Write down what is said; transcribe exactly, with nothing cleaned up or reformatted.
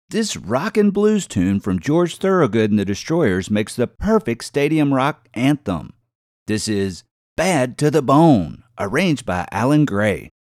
This rockin' blues tune from George Thorogood and the Destroyers makes the perfect stadium rock anthem. This is Bad to the Bone, arranged by Alan Gray.